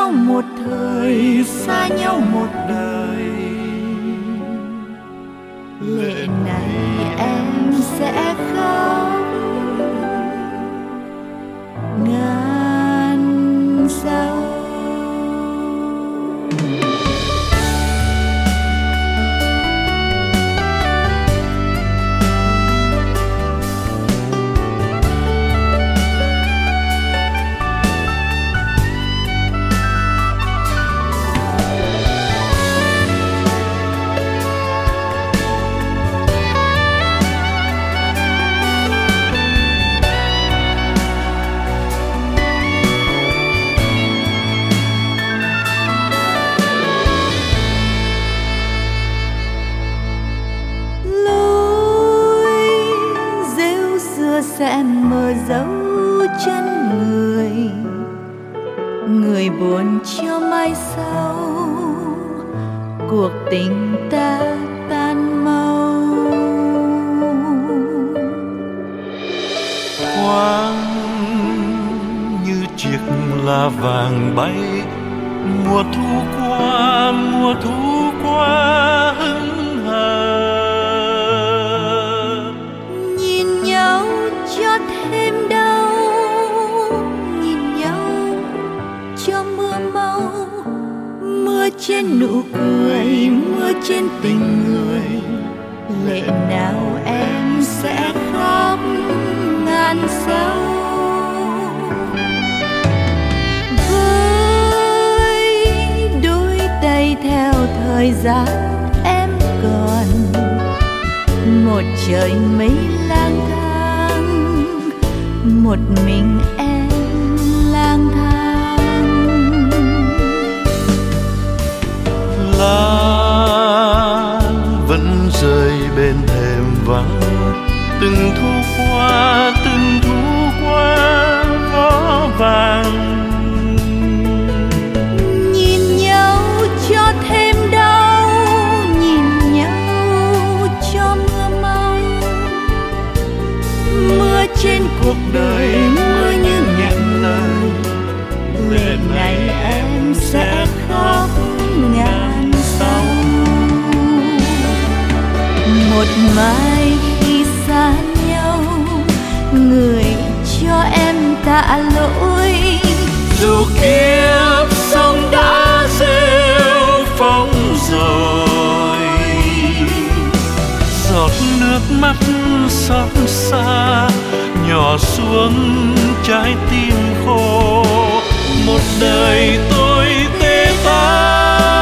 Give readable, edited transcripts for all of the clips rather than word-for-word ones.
nhau một thời, xa nhau một đời. Lệ này em sẽ khóc ngàn dặm. Sẽ mờ dấu chân người, người buồn cho mai sau, cuộc tình ta tan mau. Thoáng như chiếc lá vàng bay, mùa thu qua, mùa thu qua hững hờ. Nhìn nhau cho thêm đau, nhìn nhau cho mưa mau. Mưa trên nụ cười, mưa trên tình người. Lệ nào em sẽ khóc ngàn dặm. Với đôi tay theo thời gian em còn một trời mây lang thang, một mình em lang thang. Lá vẫn rơi bên thềm vắng, từng thu qua, từng thu qua gió vàng. Nhìn nhau cho thêm đau, nhìn nhau cho mưa mau. Mưa trên cuộc đời, mưa như nghẹn lời. Lệ này em sẽ khóc ngàn dặm. Một mai khi xa nhau, người cho em tạ lỗi. Dù kiếp sống đã rêu phong rồi, giọt nước mắt xót xa nhỏ xuống trái tim khô. Một đời tôi tê tái.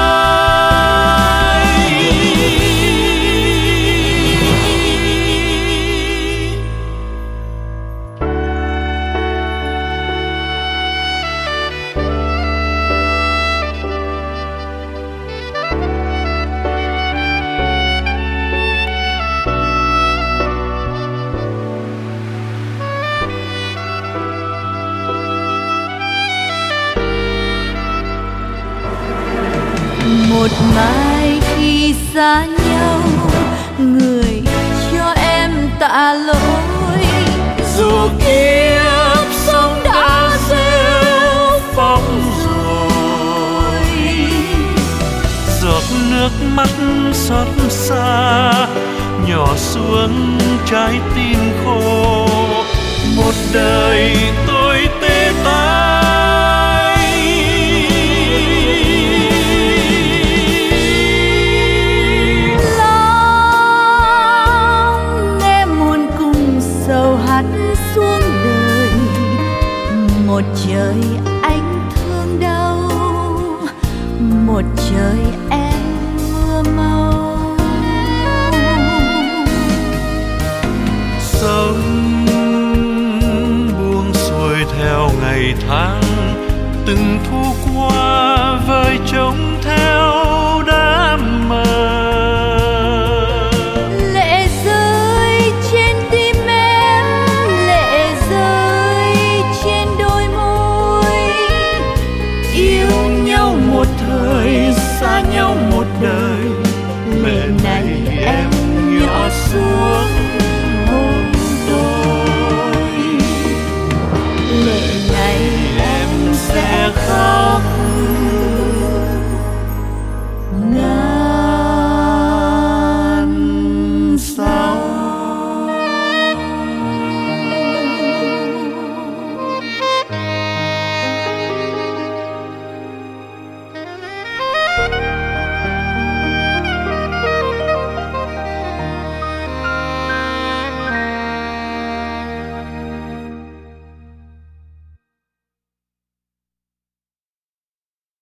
Một mai khi xa nhau, người cho em tạ lỗi. Dù kiếp sống đã rêu phong rồi, giọt nước mắt xót xa nhỏ xuống trái tim khô. Một đời tôi tê tái. Xuống đời một trời anh thương đau, một trời em mưa mau. Sống buông xuôi theo ngày tháng, từng thu qua với trống